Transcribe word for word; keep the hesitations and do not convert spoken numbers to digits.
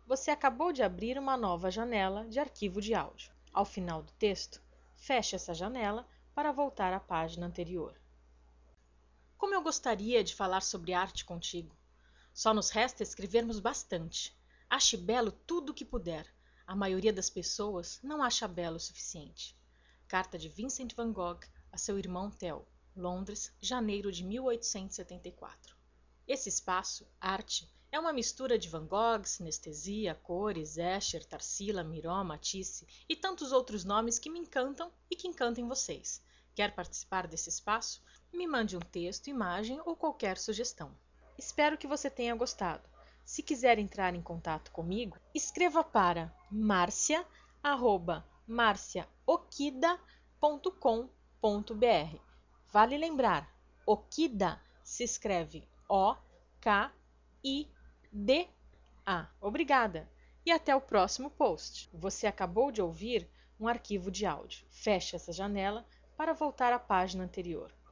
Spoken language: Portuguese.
Você acabou de abrir uma nova janela de arquivo de áudio. Ao final do texto, feche essa janela para voltar à página anterior. Como eu gostaria de falar sobre arte contigo! Só nos resta escrevermos bastante. Ache belo tudo o que puder. A maioria das pessoas não acha belo o suficiente. Carta de Vincent van Gogh a seu irmão Theo, Londres, janeiro de mil oitocentos e setenta e quatro. Esse espaço, arte, é uma mistura de Van Gogh, sinestesia, cores, Escher, Tarsila, Miró, Matisse e tantos outros nomes que me encantam e que encantem vocês. Quer participar desse espaço? Me mande um texto, imagem ou qualquer sugestão. Espero que você tenha gostado. Se quiser entrar em contato comigo, escreva para marcia arroba marcia okida ponto com ponto br. Vale lembrar, Okida se escreve O K I D A. Obrigada e até o próximo post. Você acabou de ouvir um arquivo de áudio. Feche essa janela para voltar à página anterior.